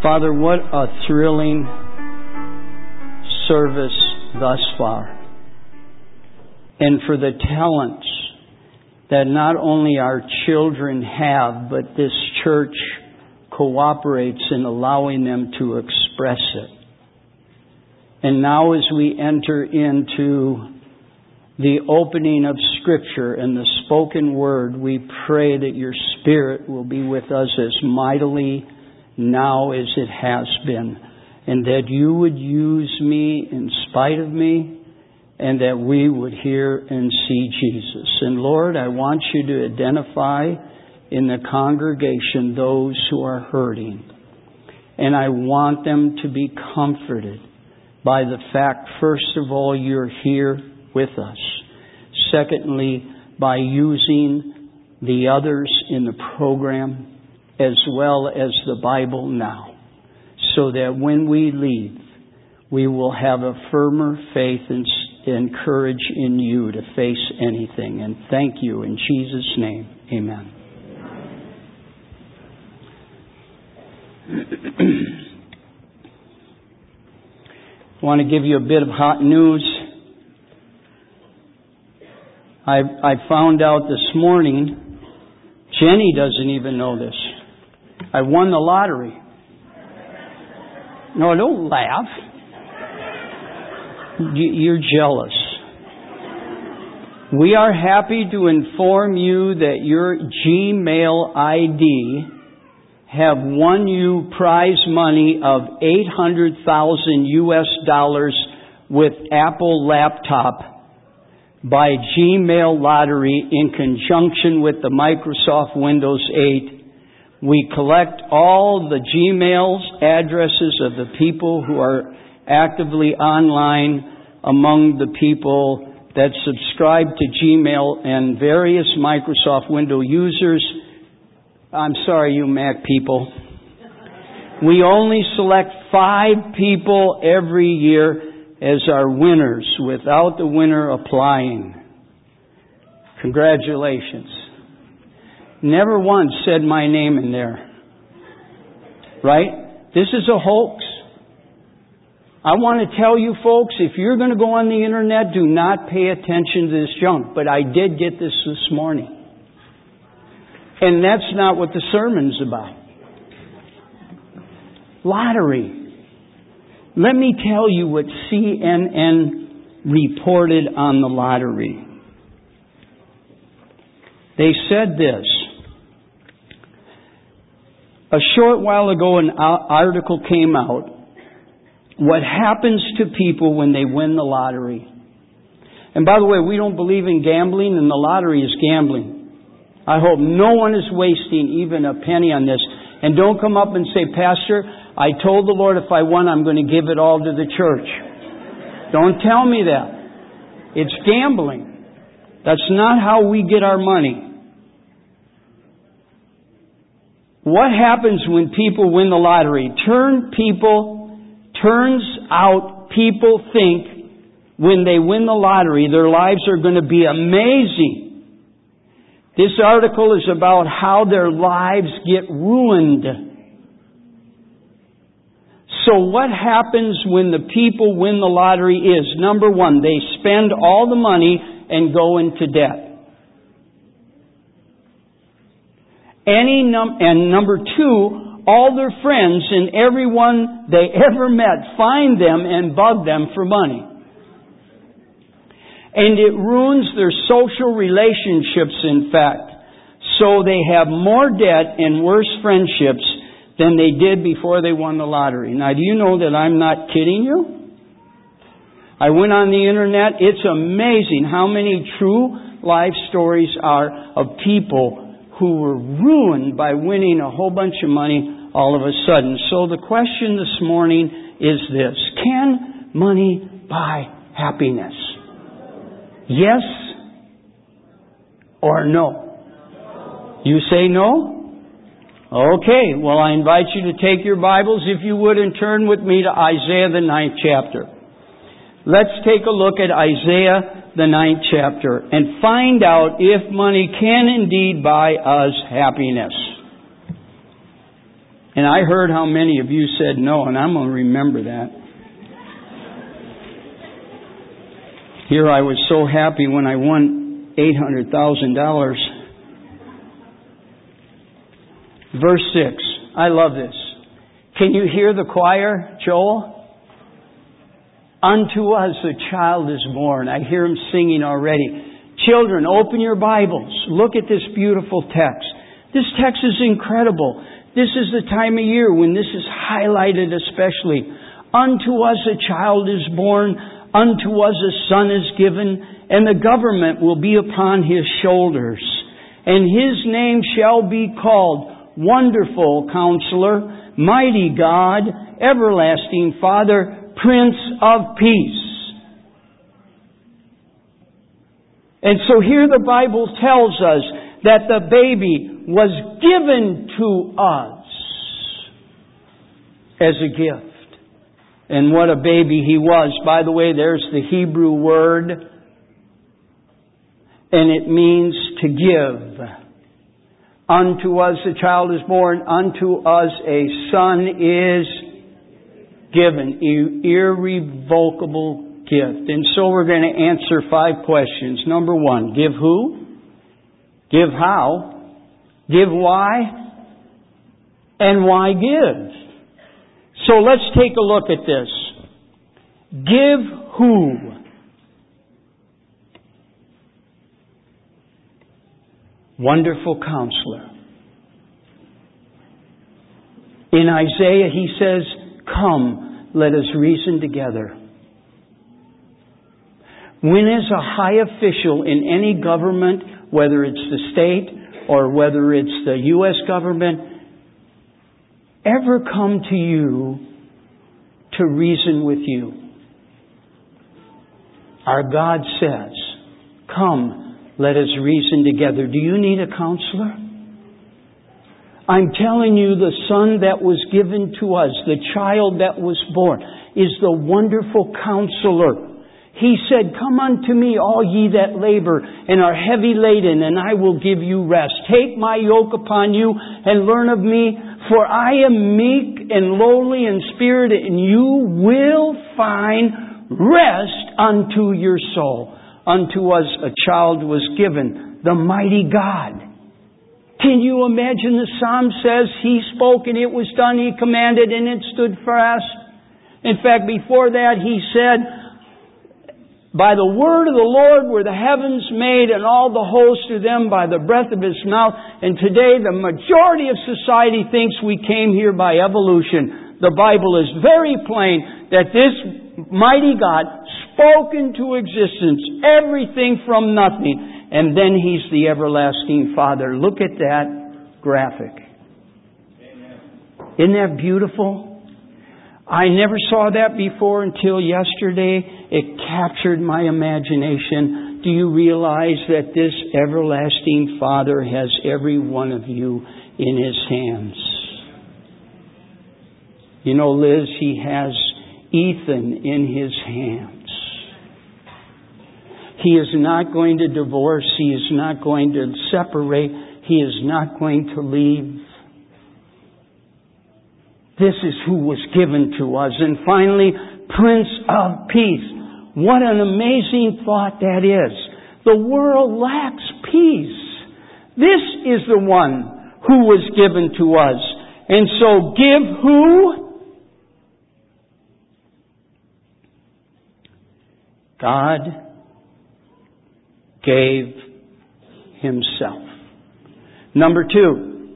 Father, what a thrilling service thus far. And for the talents that not only our children have, but this church cooperates in allowing them to express it. And now as we enter into the opening of Scripture and the spoken word, we pray that your Spirit will be with us as mightily now as it has been, and that you would use me in spite of me, and that we would hear and see Jesus. And Lord, I want you to identify in the congregation those who are hurting. And I want them to be comforted by the fact, first of all, you're here with us. Secondly, by using the others in the program as well as the Bible now, so that when we leave, we will have a firmer faith and courage in you to face anything. And thank you in Jesus' name. Amen. I want to give you a bit of hot news. I found out this morning, Jenny doesn't even know this. I won the lottery. No, don't laugh. You're jealous. We are happy to inform you that your Gmail ID have won you prize money of $800,000 with Apple laptop by Gmail Lottery in conjunction with the Microsoft Windows 8. We collect all the Gmail addresses of the people who are actively online among the people that subscribe to Gmail and various Microsoft Windows users. I'm sorry, you Mac people. We only select 5 people every year as our winners without the winner applying. Congratulations. Never once said my name in there. Right? This is a hoax. I want to tell you folks, if you're going to go on the internet, do not pay attention to this junk. But I did get this morning. And that's not what the sermon's about. Lottery. Let me tell you what CNN reported on the lottery. They said this. A short while ago, an article came out. What happens to people when they win the lottery? And by the way, we don't believe in gambling, and the lottery is gambling. I hope no one is wasting even a penny on this. And don't come up and say, Pastor, I told the Lord if I won, I'm going to give it all to the church. Don't tell me that. It's gambling. That's not how we get our money. What happens when people win the lottery? Turns out people think when they win the lottery, their lives are going to be amazing. This article is about how their lives get ruined. So what happens when the people win the lottery is, number one, they spend all the money and go into debt. And number two, all their friends and everyone they ever met find them and bug them for money. And it ruins their social relationships, in fact. So they have more debt and worse friendships than they did before they won the lottery. Now, do you know that I'm not kidding you? I went on the internet. It's amazing how many true life stories are of people who were ruined by winning a whole bunch of money all of a sudden. So the question this morning is this. Can money buy happiness? Yes or no? You say no? Okay, well I invite you to take your Bibles, if you would, and turn with me to Isaiah the 9th chapter. Let's take a look at Isaiah the 9th chapter and find out if money can indeed buy us happiness. And I heard how many of you said no, and I'm going to remember that. Here I was so happy when I won $800,000. Verse 6. I love this. Can you hear the choir, Joel? Unto us a child is born. I hear them singing already. Children, open your Bibles. Look at this beautiful text. This text is incredible. This is the time of year when this is highlighted especially. Unto us a child is born. Unto us a son is given. And the government will be upon His shoulders. And His name shall be called Wonderful Counselor, Mighty God, Everlasting Father, Prince of Peace. And so here the Bible tells us that the baby was given to us as a gift. And what a baby he was. By the way, there's the Hebrew word, and it means to give. Unto us a child is born, unto us a son is given. Irrevocable gift. And so we're going to answer 5 questions. Number 1, give who? Give how? Give why? And why give? So let's take a look at this. Give who? Wonderful Counselor. In Isaiah he says, come, let us reason together. When is a high official in any government, whether it's the state or whether it's the U.S. government, ever come to you to reason with you? Our God says, come, let us reason together. Do you need a counselor? I'm telling you, the Son that was given to us, the child that was born, is the wonderful Counselor. He said, come unto me, all ye that labor and are heavy laden, and I will give you rest. Take my yoke upon you and learn of me, for I am meek and lowly in spirit, and you will find rest unto your soul. Unto us a child was given, the mighty God. Can you imagine the Psalm says, He spoke and it was done, He commanded and it stood fast. In fact, before that He said, by the word of the Lord were the heavens made, and all the host of them by the breath of His mouth. And today the majority of society thinks we came here by evolution. The Bible is very plain that this mighty God spoke into existence everything from nothing. And then He's the everlasting Father. Look at that graphic. Isn't that beautiful? I never saw that before until yesterday. It captured my imagination. Do you realize that this everlasting Father has every one of you in His hands? You know, Liz, He has Ethan in His hands. He is not going to divorce. He is not going to separate. He is not going to leave. This is who was given to us. And finally, Prince of Peace. What an amazing thought that is. The world lacks peace. This is the one who was given to us. And so give who? God gave Himself. Number 2,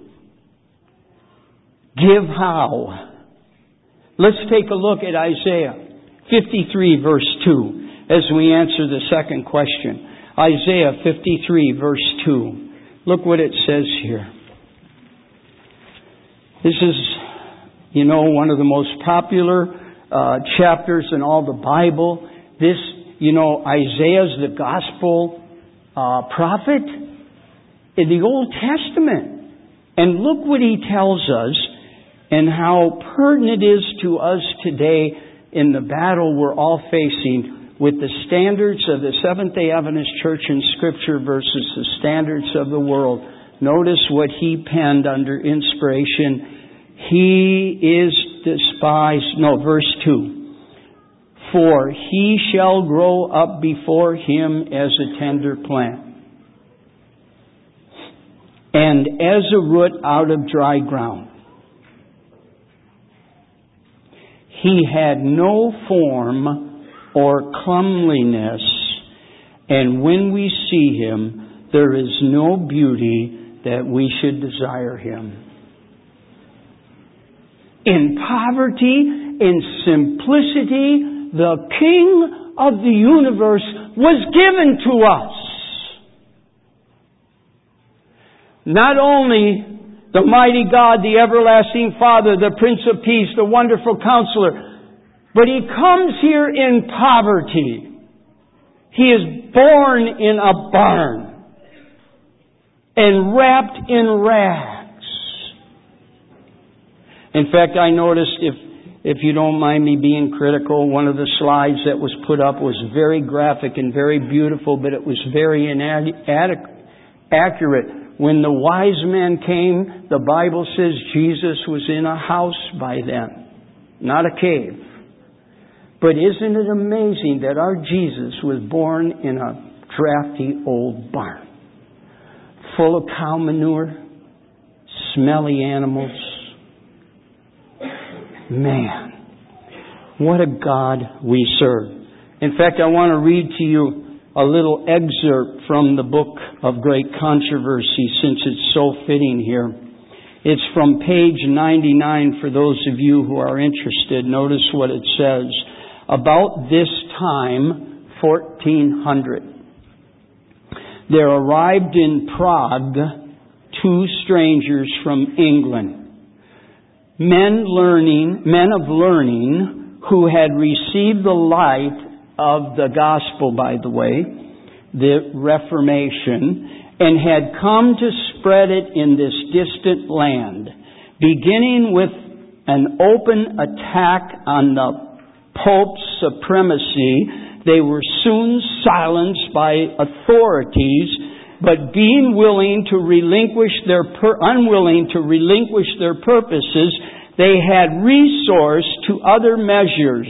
give how? Let's take a look at Isaiah 53 verse 2 as we answer the second question. Isaiah 53 verse 2. Look what it says here. This is, one of the most popular chapters in all the Bible. This, Isaiah's the gospel prophet in the Old Testament. And look what he tells us and how pertinent it is to us today in the battle we're all facing with the standards of the Seventh-day Adventist Church in Scripture versus the standards of the world. Notice what he penned under inspiration He is despised. No, verse 2. For he shall grow up before him as a tender plant, and as a root out of dry ground. He had no form or comeliness, and when we see him, there is no beauty that we should desire him. In poverty, in simplicity, the King of the universe was given to us. Not only the mighty God, the everlasting Father, the Prince of Peace, the wonderful Counselor, but He comes here in poverty. He is born in a barn and wrapped in rags. In fact, I noticed, if you don't mind me being critical, one of the slides that was put up was very graphic and very beautiful, but it was very inaccurate. When the wise men came, the Bible says Jesus was in a house by them, not a cave. But isn't it amazing that our Jesus was born in a drafty old barn, full of cow manure, smelly animals? Man, what a God we serve. In fact, I want to read to you a little excerpt from the book of Great Controversy, since it's so fitting here. It's from page 99 for those of you who are interested. Notice what it says. About this time, 1400, there arrived in Prague 2 strangers from England. Men of learning who had received the light of the gospel, by the way, the Reformation, and had come to spread it in this distant land, beginning with an open attack on the Pope's supremacy. They were soon silenced by authorities, but being unwilling to relinquish their purposes, they had recourse to other measures.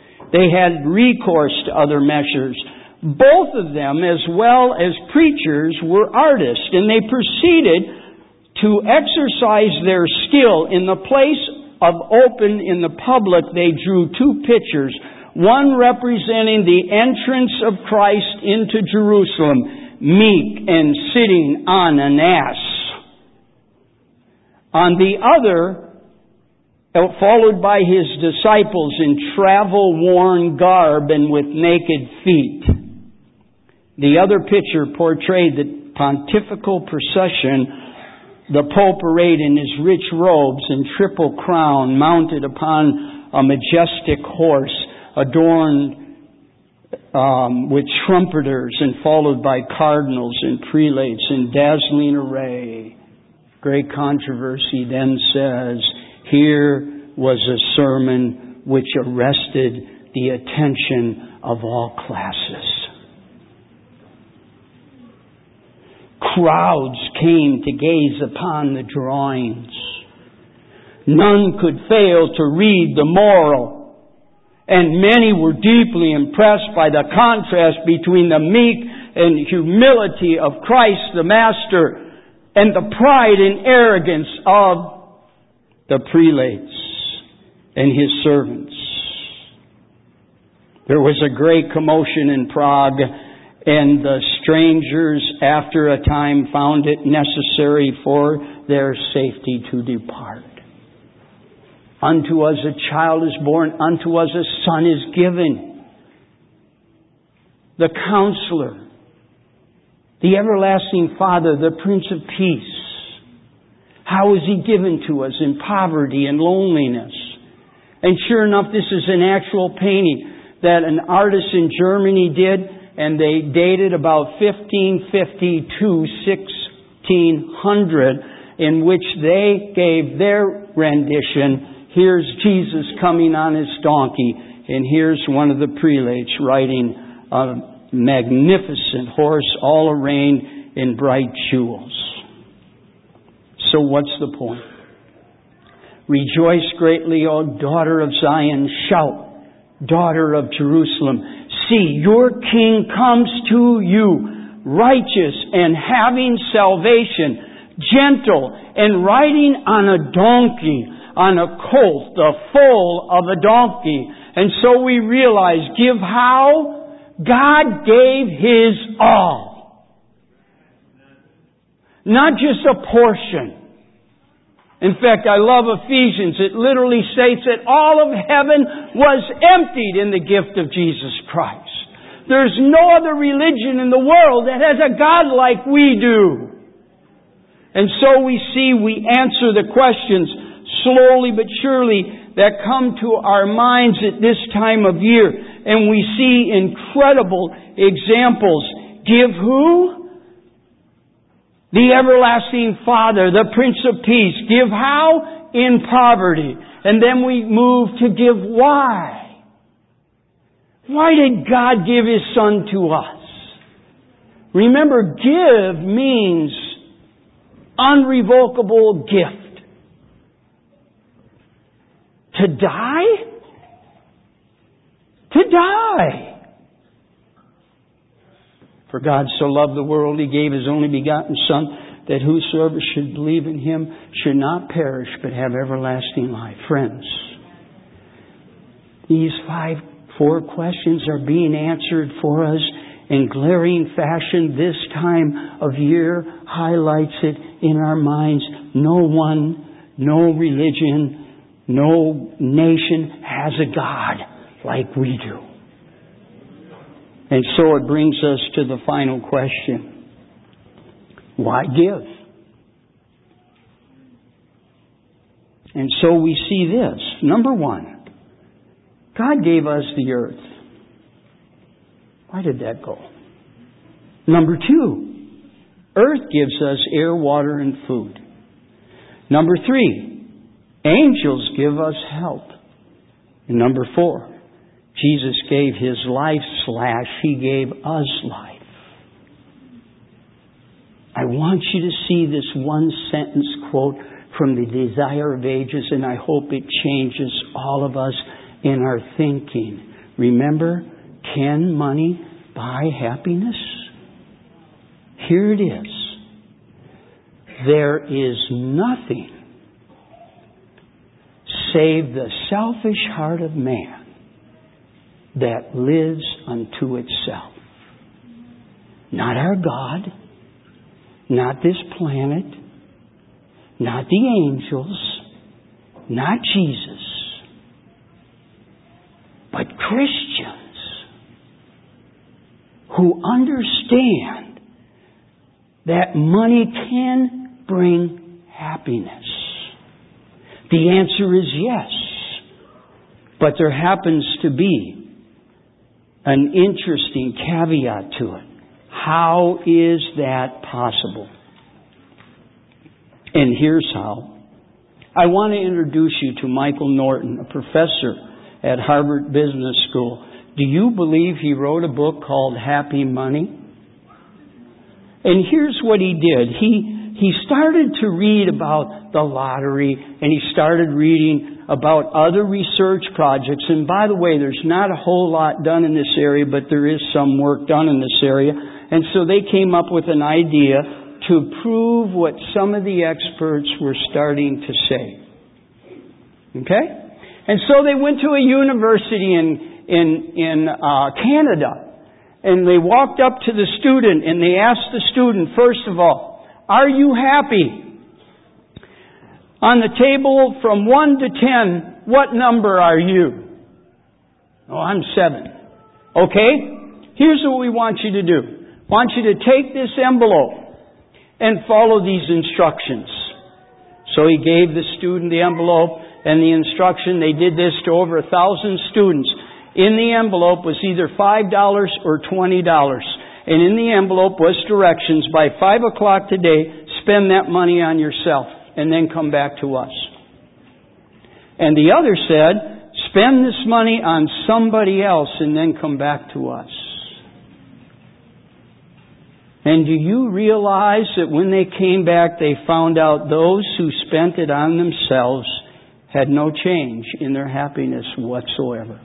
Both of them, as well as preachers, were artists, and they proceeded to exercise their skill. In the place of open in the public, they drew 2 pictures, one representing the entrance of Christ into Jerusalem, meek and sitting on an ass. On the other, followed by His disciples in travel-worn garb and with naked feet. The other picture portrayed the pontifical procession, the Pope arrayed in his rich robes and triple crown, mounted upon a majestic horse, adorned with trumpeters and followed by cardinals and prelates in dazzling array. Great Controversy then says, here was a sermon which arrested the attention of all classes. Crowds came to gaze upon the drawings. None could fail to read the moral, and many were deeply impressed by the contrast between the meek and humility of Christ the Master and the pride and arrogance of the prelates and his servants. There was a great commotion in Prague, and the strangers, after a time, found it necessary for their safety to depart. Unto us a child is born, unto us a son is given. The Counselor, the everlasting Father, the Prince of Peace. How is He given to us? In poverty and loneliness. And sure enough, this is an actual painting that an artist in Germany did, and they dated about 1550 to 1600, in which they gave their rendition. Here's Jesus coming on His donkey, and here's one of the prelates riding a magnificent horse, all arrayed in bright jewels. So what's the point? Rejoice greatly, O daughter of Zion. Shout, daughter of Jerusalem. See, your King comes to you, righteous and having salvation, gentle and riding on a donkey, on a colt, the foal of a donkey. And so we realize, give how? God gave His all. Not just a portion. In fact, I love Ephesians. It literally states that all of heaven was emptied in the gift of Jesus Christ. There's no other religion in the world that has a God like we do. And so we answer the questions slowly but surely that come to our minds at this time of year. And we see incredible examples. Give who? The everlasting Father, the Prince of Peace. Give how? In poverty. And then we move to give why. Why did God give His Son to us? Remember, give means unrevocable gift. To die? To die. For God so loved the world, He gave His only begotten Son, that whosoever should believe in Him should not perish, but have everlasting life. Friends, these four questions are being answered for us in glaring fashion. This time of year highlights it in our minds. No one, no religion, no nation has a God like we do. And so it brings us to the final question. Why give? And so we see this. Number one, God gave us the earth. Why did that go? Number two, earth gives us air, water, and food. Number three, angels give us help. And number four, Jesus gave His life / He gave us life. I want you to see this one sentence quote from the Desire of Ages, and I hope it changes all of us in our thinking. Remember, can money buy happiness? Here it is. There is nothing save the selfish heart of man that lives unto itself. Not our God, not this planet, not the angels, not Jesus, but Christians who understand that money can bring happiness. The answer is yes, but there happens to be an interesting caveat to it. How is that possible? And here's how. I want to introduce you to Michael Norton, a professor at Harvard Business School. Do you believe he wrote a book called Happy Money? And here's what he did. He started to read about the lottery, and he started reading about other research projects. And by the way, there's not a whole lot done in this area, but there is some work done in this area. And so they came up with an idea to prove what some of the experts were starting to say. Okay? And so they went to a university in Canada. And they walked up to the student and they asked the student, first of all, are you happy? On the table from 1 to 10, what number are you? Oh, I'm 7. Okay? Here's what we want you to do. I want you to take this envelope and follow these instructions. So he gave the student the envelope and the instruction. They did this to over 1,000 students. In the envelope was either $5 or $20. And in the envelope was directions. By 5 o'clock today, spend that money on yourself and then come back to us. And the other said, spend this money on somebody else and then come back to us. And do you realize that when they came back, they found out those who spent it on themselves had no change in their happiness whatsoever.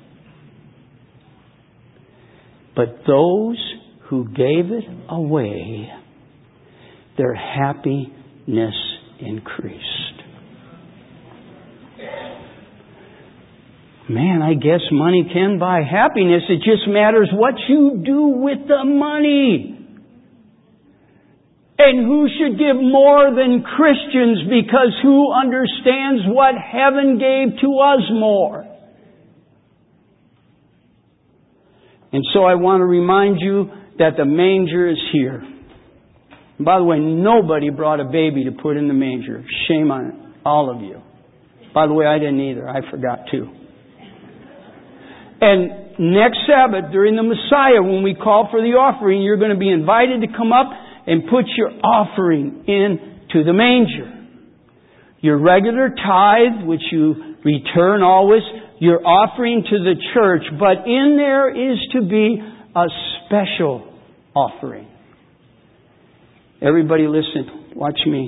But those who gave it away, their happiness increased. Man, I guess money can buy happiness. It just matters what you do with the money. And who should give more than Christians, because who understands what heaven gave to us more? And so I want to remind you that the manger is here. And by the way, nobody brought a baby to put in the manger. Shame on all of you. By the way, I didn't either. I forgot too. And next Sabbath, during the Messiah, when we call for the offering, you're going to be invited to come up and put your offering into the manger. Your regular tithe, which you return always, your offering to the church, but in there is to be a special offering. Everybody listen, watch me.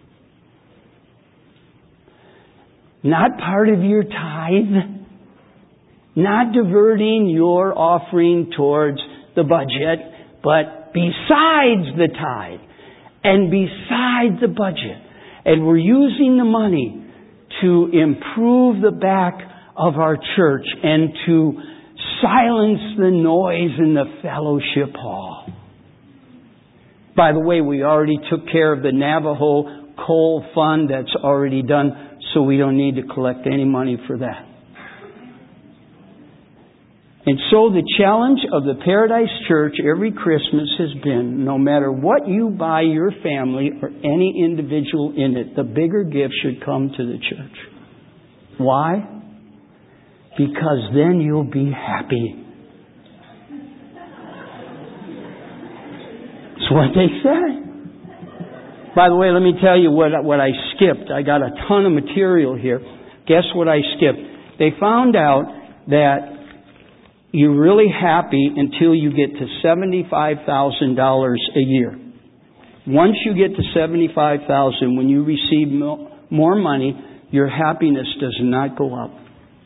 Not part of your tithe, not diverting your offering towards the budget, but besides the tithe and besides the budget. And we're using the money to improve the back of our church and to silence the noise in the fellowship hall. By the way, we already took care of the Navajo coal fund. That's already done, so we don't need to collect any money for that. And so the challenge of the Paradise Church every Christmas has been, no matter what you buy your family or any individual in it, the bigger gift should come to the church. Why? Because then you'll be happy. That's what they say. By the way, let me tell you what I skipped. I got a ton of material here. Guess what I skipped? They found out that you're really happy until you get to $75,000 a year. Once you get to $75,000, when you receive more money, your happiness does not go up.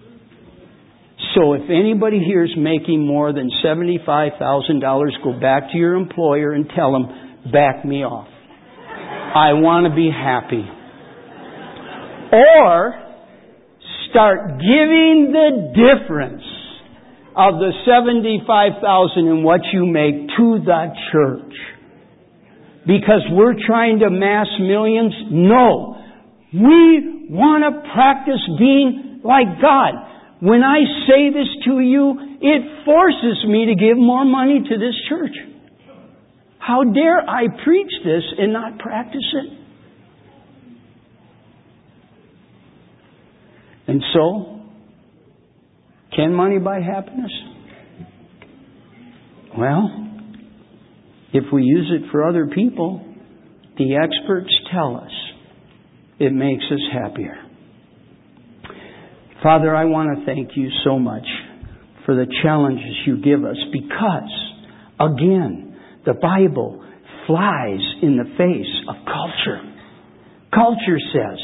So if anybody here is making more than $75,000, go back to your employer and tell them, back me off. I want to be happy. Or start giving the difference of the $75,000 in what you make to the church. Because we're trying to amass millions? No. We want to practice being like God. When I say this to you, it forces me to give more money to this church. How dare I preach this and not practice it? And so, can money buy happiness? Well, if we use it for other people, the experts tell us it makes us happier. Father, I want to thank you so much for the challenges you give us, because, again, the Bible flies in the face of culture. Culture says,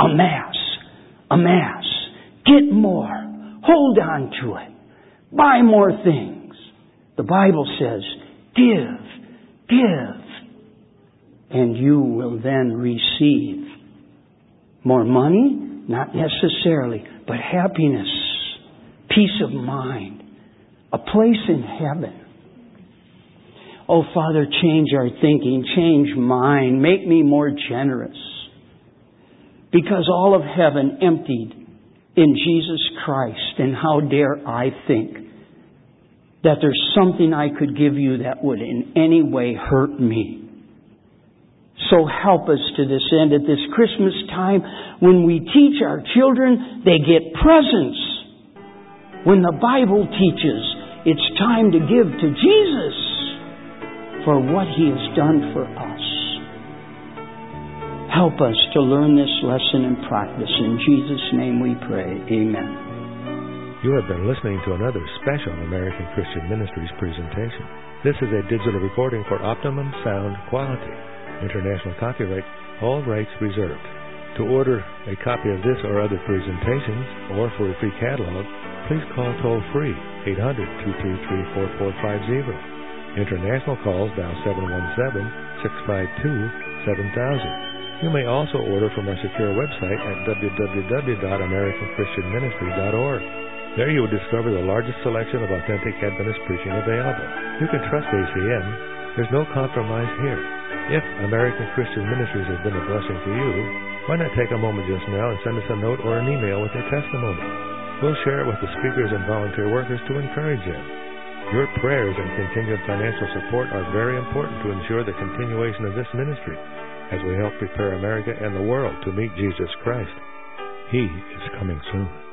amass, get more, hold on to it, buy more things. The Bible says, give, and you will then receive more money, not necessarily, but happiness, peace of mind, a place in heaven. Oh, Father, change our thinking, change mine, make me more generous. Because all of heaven emptied in Jesus Christ, and how dare I think that there's something I could give you that would in any way hurt me. So help us to this end at this Christmas time. When we teach our children, they get presents. When the Bible teaches, it's time to give to Jesus for what He has done for us. Help us to learn this lesson and practice. In Jesus' name we pray. Amen. You have been listening to another special American Christian Ministries presentation. This is a digital recording for optimum sound quality. International copyright, all rights reserved. To order a copy of this or other presentations, or for a free catalog, please call toll-free 800-233-4450. International calls dial 717-652-7000. You may also order from our secure website at www.americanchristianministry.org. There you will discover the largest selection of authentic Adventist preaching available. You can trust ACM. There's no compromise here. If American Christian Ministries has been a blessing to you, why not take a moment just now and send us a note or an email with your testimony? We'll share it with the speakers and volunteer workers to encourage them. Your prayers and continued financial support are very important to ensure the continuation of this ministry as we help prepare America and the world to meet Jesus Christ. He is coming soon.